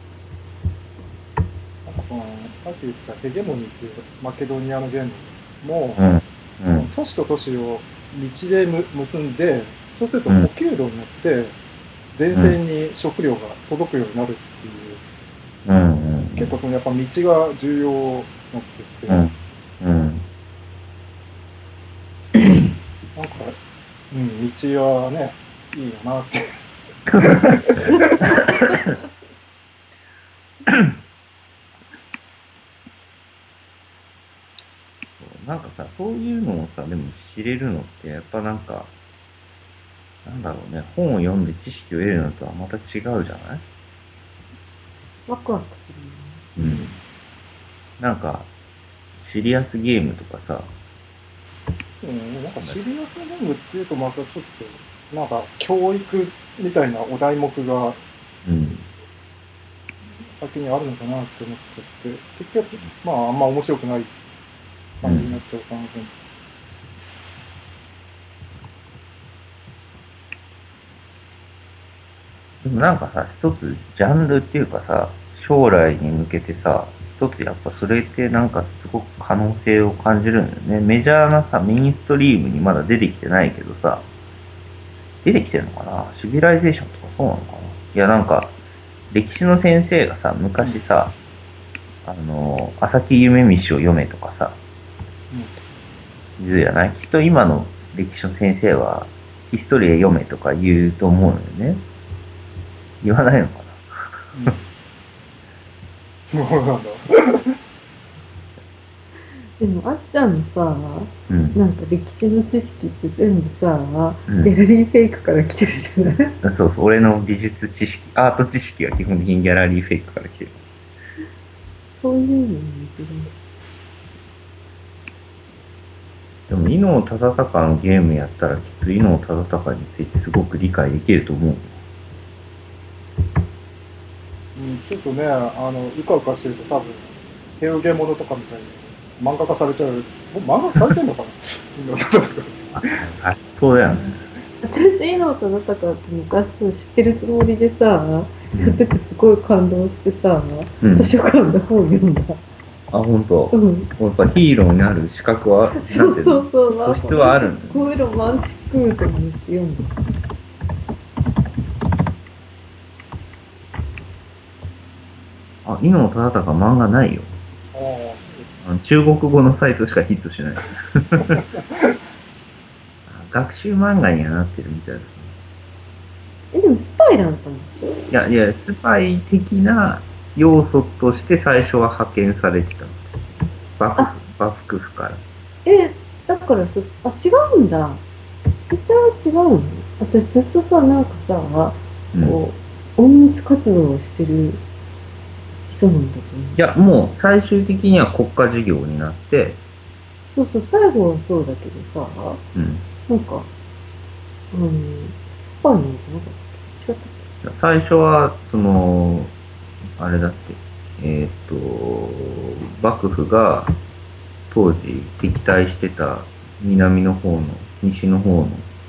さっき言ったヘゲモニーっていうマケドニアのゲームも、都市と都市を道で結んで、そうすると補給路によって前線に食料が届くようになるっていう、結構そのやっぱ道が重要になってきて、なんか、道はね、いいよなって。 なんかさ、そういうのをさ、でも知れるのって、やっぱなんか、なんだろうね、本を読んで知識を得るのとはまた違うじゃない？ ワクワクする。 なんか、シリアスゲームとかさ、 なんかシリアスゲームっていうとまたちょっと、なんか教育みたいなお題目が、先にあるのかなって思っちゃって、結局、まああんま面白くない感じになっちゃうかなと思って。 でもなんかさ、一つジャンルっていうかさ、将来に向けてさ、一つやっぱそれってなんかすごく可能性を感じるんだよね。メジャーなさ、メインストリームにまだ出てきてないけどさ、出てきてるのかな？シビライゼーションとかそうなのかな？いやなんか、歴史の先生がさ、昔さ、朝木夢見氏を読めとかさ、言うじゃない？きっと今の歴史の先生は、ヒストリア読めとか言うと思うのよね。言わないのかな？ そうなんだ。 でも、あっちゃんのさ、 うん。 なんか歴史の知識って全部さ、 うんギャラリーフェイクから来てるじゃない？ そうそう、俺の美術知識、アート知識は基本的にギャラリーフェイクから来てる。 そういうのに似てる。 でも、伊能忠敬のゲームやったら、きっと伊能忠敬についてすごく理解できると思う。 うん、ちょっとね、うかうかしてると多分、ヘオゲモノとかみたいに漫画化されちゃう。もう漫画化されてんのかなみんなそうだよね。 私、伊能忠敬って昔知ってるつもりでさ、 うんやっててすごい感動してさ、 うん図書館で本読んだ。 あ、本当。 うん。 やっぱヒーローになる資格は、 そうそうそう。 素質はあるんだすごいロマンチックと思って読んだ。 あ、伊能忠敬漫画ないよ。中国語のサイトしかヒットしない。学習漫画にはなってるみたいですね。 でもスパイだったんでしょ？ いやいや、スパイ的な要素として最初は派遣されてた。幕府から。 だから違うんだ。実際は違うの？私ずっとさ、なんかさ、 うんこう、隠密活動をしてる人なんだと思う。 いや、もう最終的には国家事業になって、 そうそう、最後はそうだけどさ、 うん、 なんか、スパイなんじゃなかったっけ？違ったっ最初は、あれだって、幕府が当時敵対してた南の方の、西の方の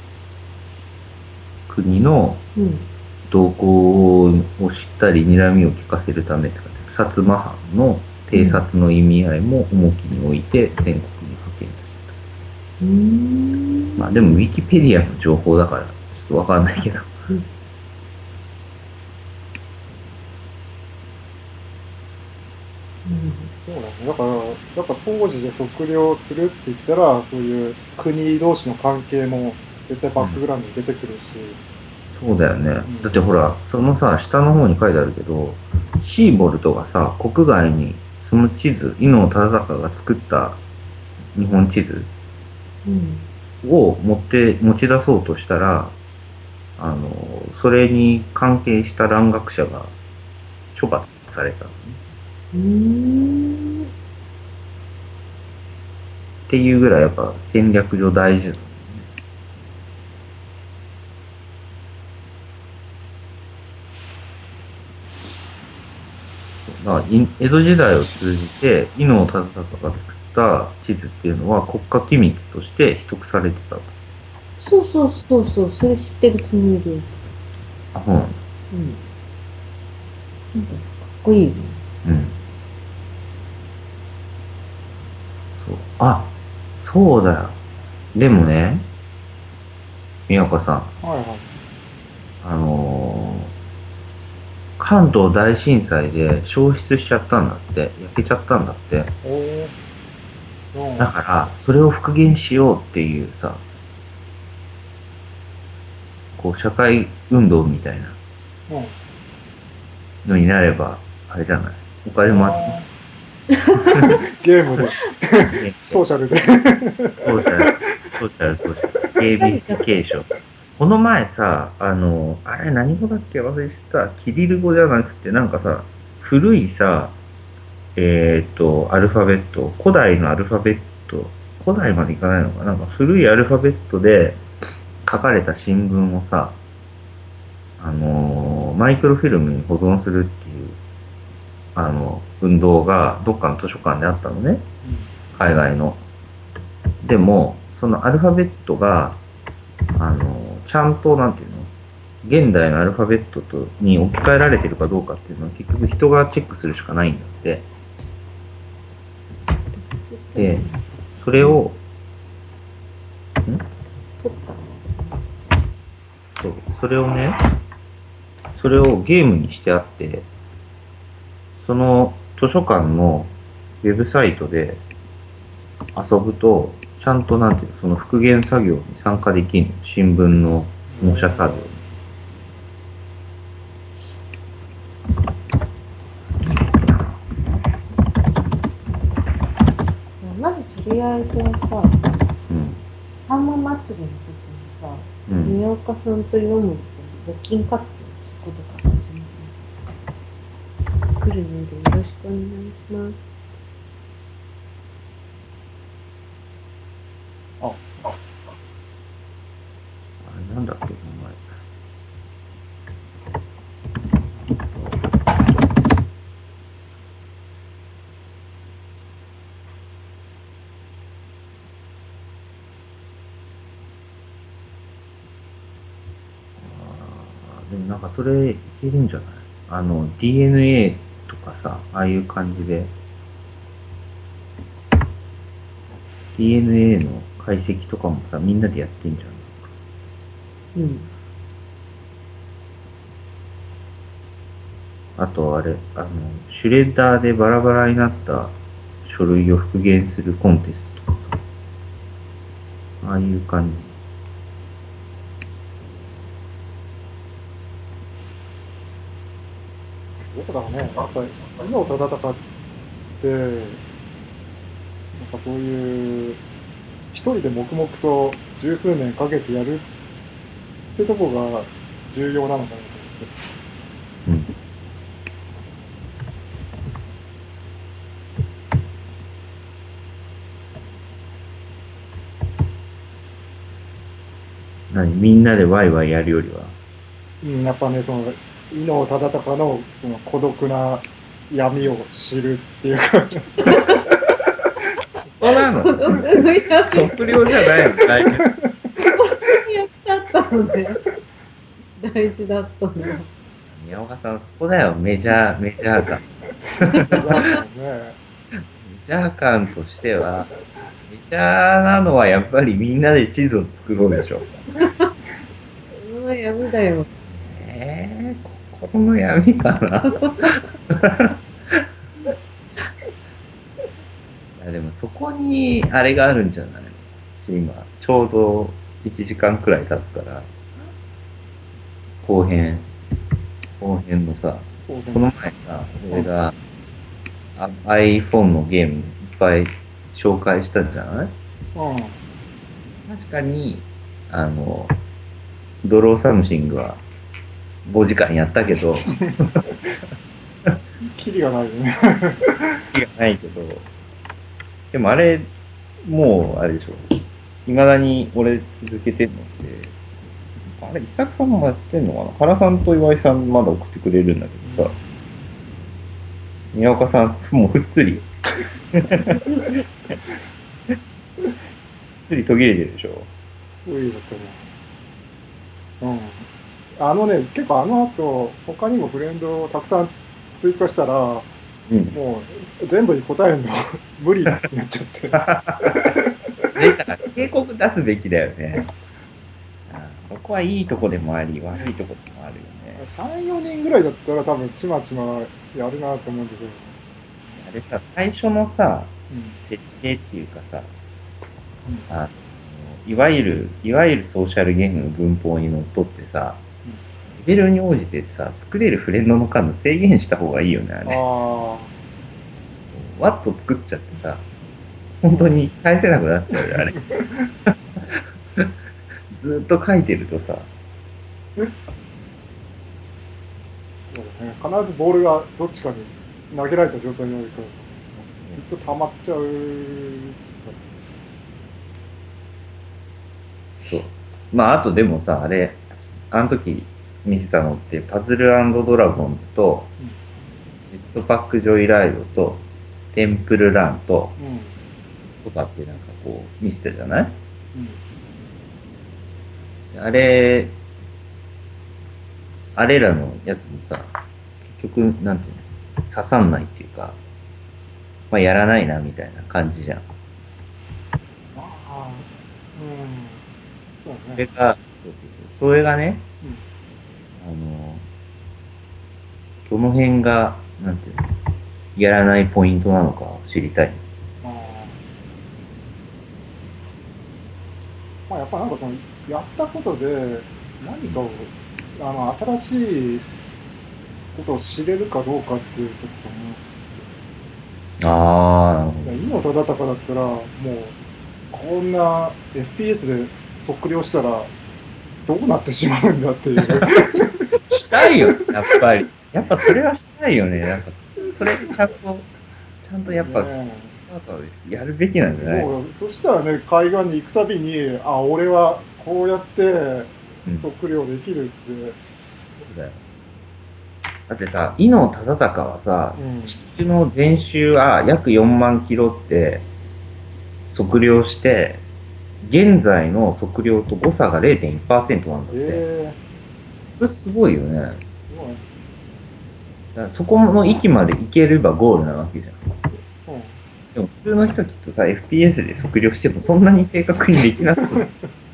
国のけ？うん。 動向を知ったり、睨みを利かせるためって薩摩藩の偵察の意味合いも重きに置いて全国に派遣する。まあでもウィキペディアの情報だからちょっとわかんないけど。 そうなんだ。だから当時で測量するって言ったら、そういう国同士の関係も絶対バックグラウンドに出てくるし、 そうだよね。 んだってほら、そのさ、下の方に書いてあるけど、シーボルトがさ、国外にその地図、伊能忠敬が作った日本地図を持ち出そうとしたら、それに関係した蘭学者が処罰されたのね。っていうぐらいやっぱ戦略上大事だ。だから江戸時代を通じて伊能忠敬が作った地図っていうのは国家機密として秘匿されてたと。 そうそうそうそう、それ知ってるつもりで。 あ、そうなんだ。 なんかかっこいいよね。 そう。あ、そうだよ。でもね、宮岡さん、 はいはい。 関東大震災で焼失しちゃったんだって。焼けちゃったんだって。だから、それを復元しようっていうさ、こう、社会運動みたいなのになれば、あれじゃない。お金も集まゲームで、ソーシャルで。 ソーシャル。ゲーミフィケーション。この前さ、あれ何語だっけ忘れてた。キリル語じゃなくて、なんかさ、古いさ、アルファベット、古代のアルファベット、古代までいかないのかな、なんか古いアルファベットで書かれた新聞をさ、マイクロフィルムに保存するっていう、運動がどっかの図書館であったのね。海外の。でも、そのアルファベットが、ちゃんと、なんていうの、現代のアルファベットに置き換えられてるかどうかっていうのは結局人がチェックするしかないんだって。で、それを、それをね、それをゲームにしてあって、その図書館のウェブサイトで遊ぶと、ちゃんとなんていうの、その復元作業に参加できるの。新聞の模写作業に。 マジ合いでさ、 うん。 さんま祭りの時にさ、 うん。 宮岡さんと読むって募金活動そことか始めて、来るのでよろしくお願いします。 あれなんだっけ、名前。でもなんかそれいけるんじゃない？DNA とかさ、ああいう感じで、DNA の解析とかもさ、みんなでやってんじゃん。 うん。 あとあれ、シュレッダーでバラバラになった書類を復元するコンテストとかさ、ああいう感じ。 どうだろうね。やっぱり、今を忠敬って、なんかそういう、一人で黙々と十数年かけてやるってとこが重要なのかなと思って。 うん。みんなでワイワイやるよりは。 うん、やっぱね、その、伊能忠敬のその孤独な闇を知るっていうか、 そうなの？測量じゃないの？大丈夫。 やっちゃったのね。大事だったの。 宮岡さん、そこだよ、メジャー感。 じゃあね、 メジャー感としては、メジャーなのはやっぱりみんなで地図を作ろうでしょ。 うわ、闇だよ。 心の闇かな。いやでもそこにあれがあるんじゃない？今、ちょうど1時間くらい経つから、後編のさ、 こうこの前さ、俺がiPhone のゲームいっぱい紹介したじゃない？ うん、 確かに、ドローサムシングは5時間やったけど、 キリがないよね。 気がないけど、でもあれ、もう、あれでしょ。未だに俺続けてんのって、あれ、伊作さんもやってんのかな？原さんと岩井さんまだ送ってくれるんだけどさ、宮岡さん、もうふっつり、ふっつり途切れてるでしょ。 無理だったね。うん。結構あの後、他にもフレンドをたくさん追加したら、 うん。 もう全部に答えるの無理だってなっちゃって。 で、だから警告出すべきだよね。そこはいいとこでもあり、悪いとこでもあるよね。 3、4人ぐらいだったら多分ちまちまやるなと思うんだけど。 あれさ、最初のさ、 うん。 設定っていうかさ、 うん。 あいわゆるソーシャルゲームの文法にのっとってさ、レベルに応じてさ、作れるフレンドの数制限した方がいいよね、あれ。 ああ。 ワット作っちゃってさ、本当に返せなくなっちゃうよ、あれ。ずーっと書いてるとさ、 そうだね。必ずボールがどっちかに投げられた状態になるからさ、ずっと溜まっちゃう。 そう。まあ、あとでもさ、あれ、あの時見せたのって、パズルドラゴンと、ジェットパックジョイライドと、テンプルランと、 うん。うん。 とかってなんかこう見せてるじゃない？ うん。 あれらのやつもさ、結局、なんていうの、刺さんないっていうか、まあ、やらないなみたいな感じじゃん。 ああ。うん。そうだね。 それが、それがね、 うん。 どの辺が、なんていうの、やらないポイントなのかを知りたい。 ああ。まあ、やっぱなんかその、やったことで、何かを、新しいことを知れるかどうかっていうことかああ、なるほな。 井野忠敬だったらもうこんな FPS で測量したらどうなってしまうんだっていうしたいよ、やっぱり。やっぱそれはしたいよね。なんかそれでちゃんとやっぱ、 ねスタートですやるべきなんじゃない？ もうそしたらね、海岸に行くたびに、あ、俺はこうやって測量できるって、 そうだよ。だってさ、井野忠敬はさ、 うん地球の全周は約4万キロって測量して、現在の測量と誤差が 0.1% なんだって。それすごいよね。だからそこの域まで行ければゴールなわけじゃん。でも普通の人きっとさ、FPS で測量してもそんなに正確にできなくて。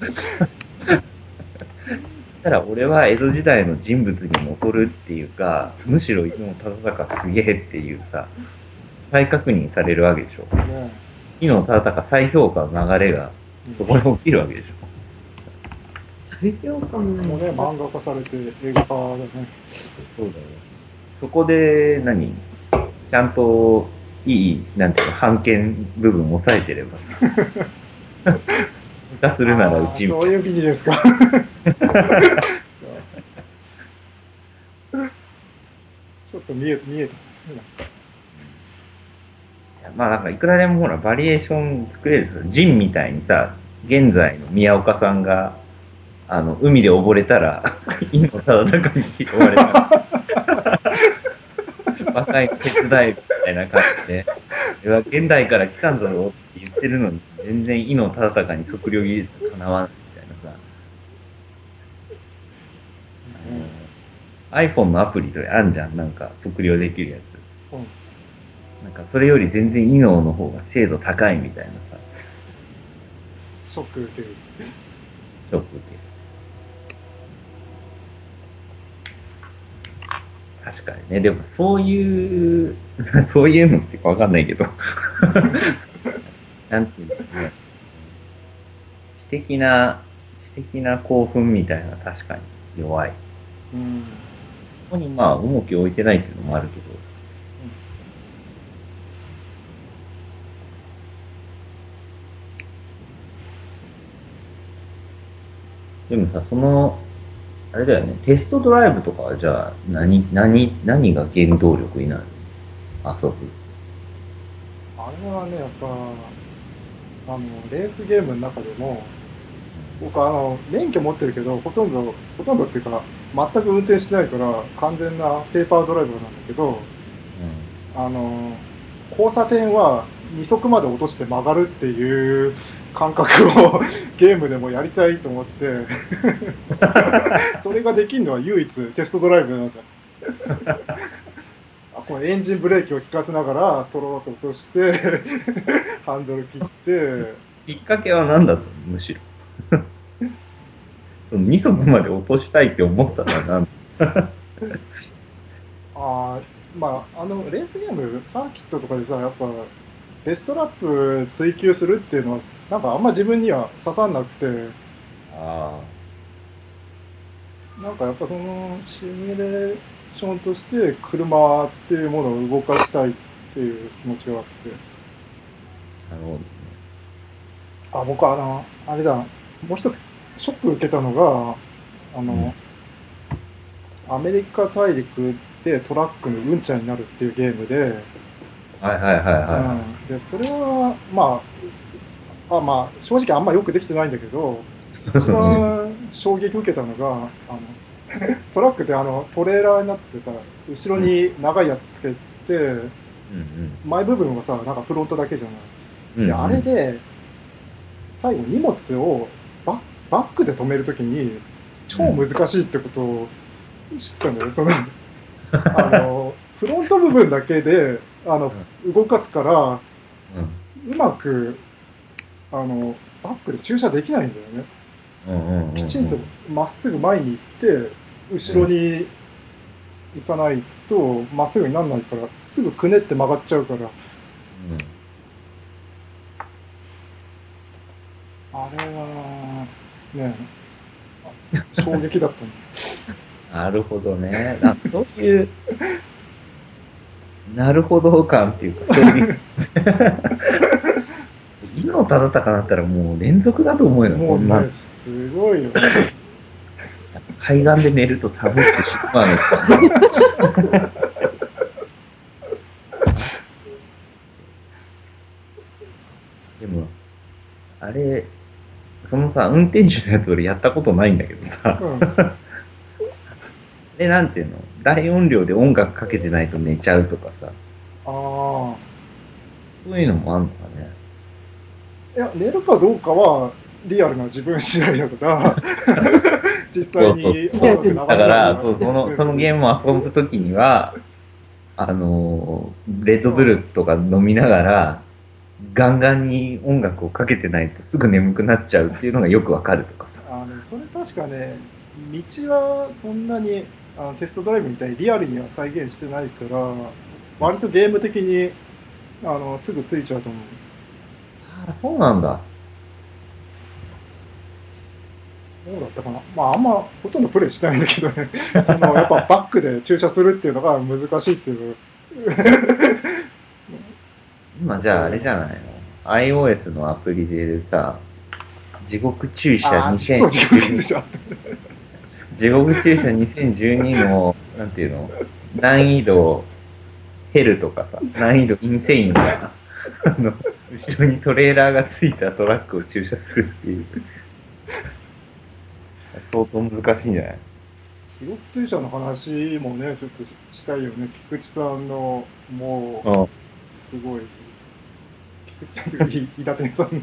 そしたら俺は江戸時代の人物に残るっていうか、むしろ井野忠敬すげえっていうさ、再確認されるわけでしょ。井野忠敬再評価の流れがそこに起きるわけでしょ。 再評価もない。 もうね、漫画化されて映画化だね。 そうだよ。そこでちゃんといい、なんていうの、判権部分を抑えてればさ。下するならうちそういうビジネスか。ちょっと見えた。 まあなんかいくらでもほらバリエーション作れるんですよ。ジンみたいにさ、現在の宮岡さんが海で溺れたら井野忠敬に拾われたら若い手伝いみたいな感じで、俺は現代から来たんだろうって言ってるのに全然井野忠敬に測量技術がかなわないみたいなさ、iPhone のアプリであんじゃん、なんか測量できるやつ。なんかそれより全然伊能の方が精度高いみたいなさ。 ショック受ける。 ショック受ける。確かにね。でもそういうのってかわかんないけど。なんていうのね。知的な興奮みたいな確かに弱い。そこにまあ重きを置いてないっていうのもあるけど。でもさ、あれだよね、テストドライブとかはじゃあ何が原動力になる？遊ぶ。 あれはね、やっぱ、レースゲームの中でも、僕免許持ってるけど、ほとんどっていうか、全く運転してないから、完全なペーパードライバーなんだけど、交差点は2速まで落として曲がるっていう感覚をゲームでもやりたいと思ってそれができるのは唯一テストドライブなんだこのエンジンブレーキを効かせながらトローと落としてハンドル切ってきっかけは何だったの？むしろその2速まで落としたいって思ったのは何まあ、レースゲームサーキットとかでさ、やっぱベストラップ追求するっていうのはなんかあんま自分には刺さんなくて、なんかやっぱそのシミュレーションとして車っていうものを動かしたいっていう気持ちがあって、 なるほどね。 僕あれだ、もう一つショック受けたのがアメリカ大陸でトラックのうんちゃんになるっていうゲームで、でそれはまあ正直あんまよくできてないんだけど、一番衝撃受けたのがトラックってトレーラーになっててさ、後ろに長いやつつけて、前部分はさなんかフロントだけじゃない。であれで最後荷物をバックで止めるときに超難しいってことを知ったんだよね。フロント部分だけで動かすから、うまくバックで駐車できないんだよね。きちんとまっすぐ前に行って後ろに行かないとまっすぐにならないから、すぐくねって曲がっちゃうから、あれはね衝撃だったね。 なるほどね。そういうなるほど感っていうか、衝撃野忠敬だったらもう連続だと思うよ、 もうそんなね、すごいよね。 海岸で寝ると寒くてしまうの。でも、あれ、そのさ、運転手のやつ俺やったことないんだけどさ、 うん。 で、なんていうの、大音量で音楽かけてないと寝ちゃうとかさ、 ああ。 そういうのもあんのかね。 いや、寝るかどうかはリアルな自分次第だから、実際に音楽流しなだから、そうがらそのゲームを遊ぶときには、レッドブルとか飲みながら、ガンガンに音楽をかけてないとすぐ眠くなっちゃうっていうのがよくわかるとかさ。 それ確かね、道はそんなにテストドライブみたいにリアルには再現してないから、割とゲーム的にすぐついちゃうと思う。 ああ、そうなんだ。 どうだったかな。まあ、あんまほとんどプレイしてないんだけどね、やっぱバックで駐車するっていうのが難しいっていう。 今じゃああれじゃないの ?iOS のアプリでさ、地獄駐車そう、自分 2012、 でしょ。 地獄駐車2012の、なんていうの難易度ヘルとかさ、難易度インセインが、後ろにトレーラーがついたトラックを駐車するっていう。相当難しいんじゃない？ 地獄駐車の話もね、ちょっとしたいよね。菊池さんの、もうん。 う、すごい。菊池さんというか、伊達さん。 い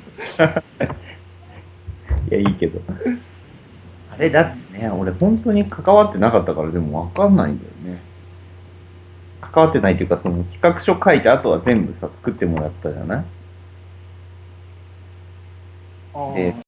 や、いいけど。あれだってね、俺本当に関わってなかったから、でもわかんないんだよね。関わってないというか、その企画書書いて、あとは全部さ、作ってもらったじゃない？で、